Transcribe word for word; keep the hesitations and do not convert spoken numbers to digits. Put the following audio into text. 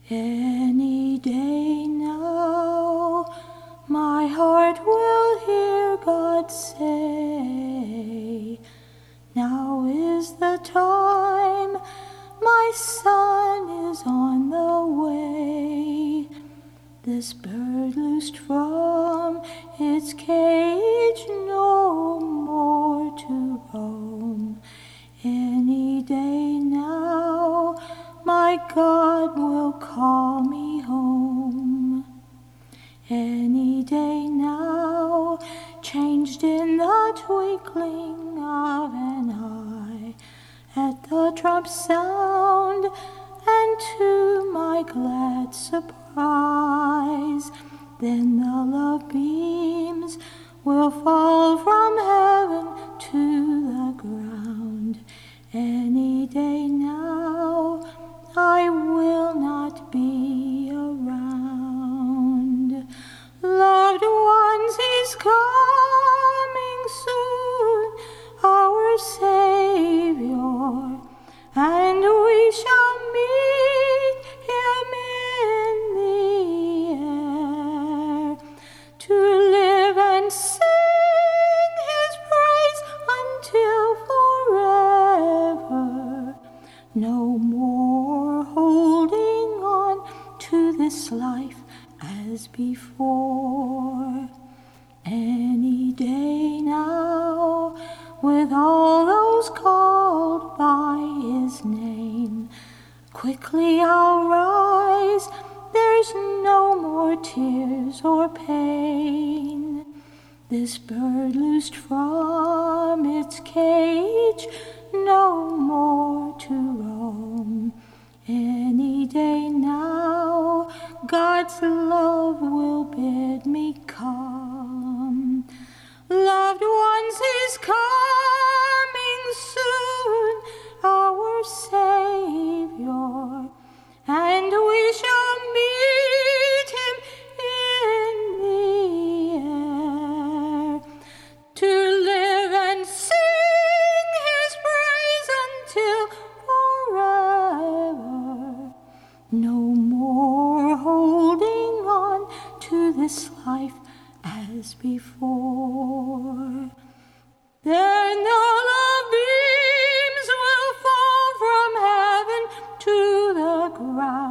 Any day now, my heart will hear God say, now is the time, my son is on the way. This bird loosed from its cage, no more to roam. Any day now, my God will call me home. Any day now, changed in the twinkling of an eye, at the trump sound, and to my glad surprise, then the love beams will fall from heaven to the ground. Any day now, I will not be around. Loved ones, he's coming soon, our Savior, and we shall meet him in the air, to live and sing his praise until forever. No more holding on to this life as before. Any day now, with all those called by his name, quickly I'll rise, there's no more tears or pain. This bird loosed from its cage, no more to roam. Any day now, God's love will bid me come. Loved ones, he's coming soon, our Savior, and we shall meet him in the air, to live and sing his praise until forever. No more holding on to this life as before. Then the love beams will fall from heaven to the ground.